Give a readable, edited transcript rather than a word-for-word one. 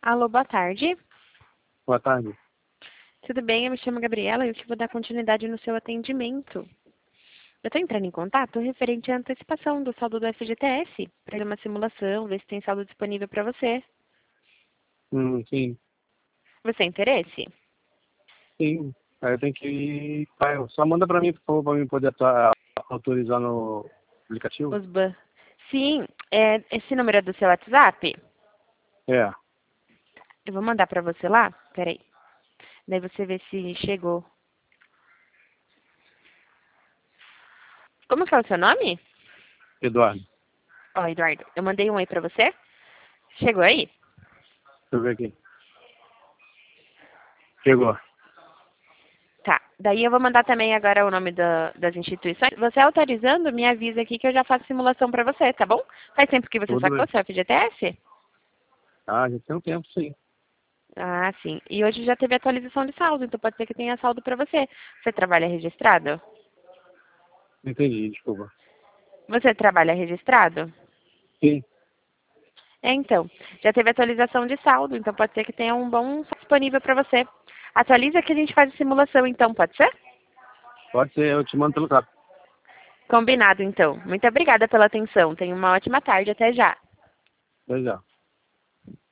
Alô, boa tarde. Boa tarde. Tudo bem? Eu me chamo Gabriela e eu te vou dar continuidade no seu atendimento. Eu estou entrando em contato referente à antecipação do saldo do FGTS, para fazer uma simulação, ver se tem saldo disponível para você. Sim, Você tem interesse? sim. Aí eu tenho que ir. Só manda pra mim, por favor, pra mim poder autorizar no aplicativo. Sim, esse número é do seu WhatsApp? É, Eu vou mandar para você lá? Peraí. Daí você vê se chegou. Como que é o seu nome? Eduardo. Ó, Eduardo, eu mandei um aí para você. Chegou aí? Deixa eu ver aqui. Chegou. Tá. Daí eu vou mandar também agora o nome das instituições. Você autorizando, me avisa aqui que eu já faço simulação para você, tá bom? Faz tempo que você Tudo sacou bem. seu FGTS? Ah, já tem um tempo, sim. Ah, sim. E hoje já teve atualização de saldo, então pode ser que tenha saldo para você. Você trabalha registrado? Entendi, desculpa. Você trabalha registrado? Sim, Então, já teve atualização de saldo, então pode ser que tenha um bom saldo disponível para você. Atualiza que a gente faz a simulação, então, pode ser? pode ser, eu te mando pelo zap. Combinado, então. Muito obrigada pela atenção. Tenha uma ótima tarde. Até já. Pois é.